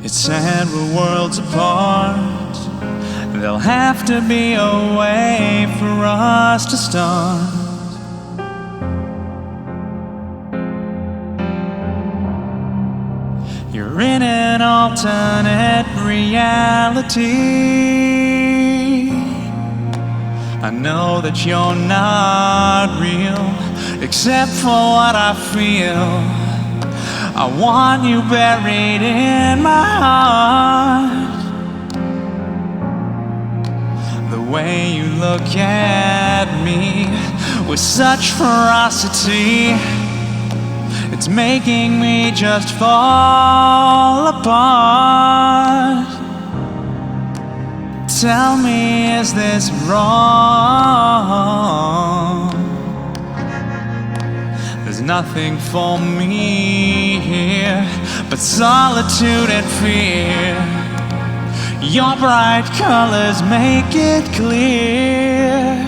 It's sad we're worlds apart. There'll have to be a way for us to start. You're in an alternate reality. I know that you're not real, except for what I feel. I want you buried in my heart. The way you look at me with such ferocity, it's making me just fall apart. Tell me, is this wrong? There's nothing for me here but solitude and fear. Your bright colors make it clear.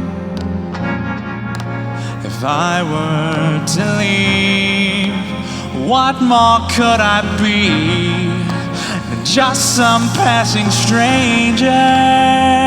If I were to leave, what more could I be than just some passing stranger?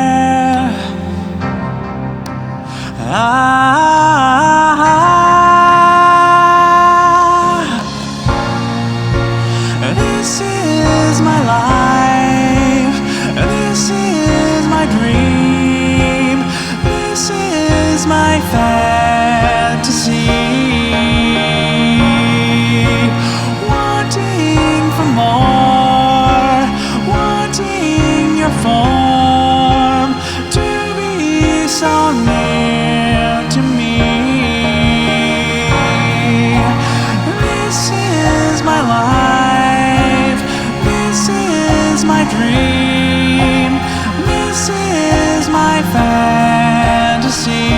This is my life. This is my dream. This is my fantasy. Wanting for more, wanting your form to be so near to me. This is my life. This is my dream. This is my fantasy.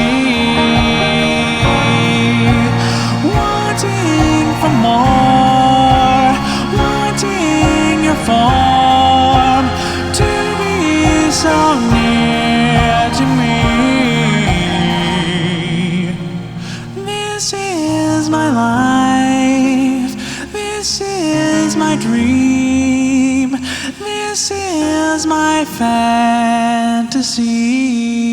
Wanting for more, wanting your form to be so near to me. This is my life. This is my dream. This is my fantasy.